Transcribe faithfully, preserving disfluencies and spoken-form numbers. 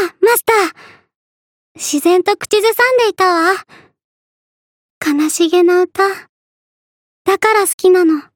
マスター。自然と口ずさんでいたわ。悲しげな歌。だから好きなの。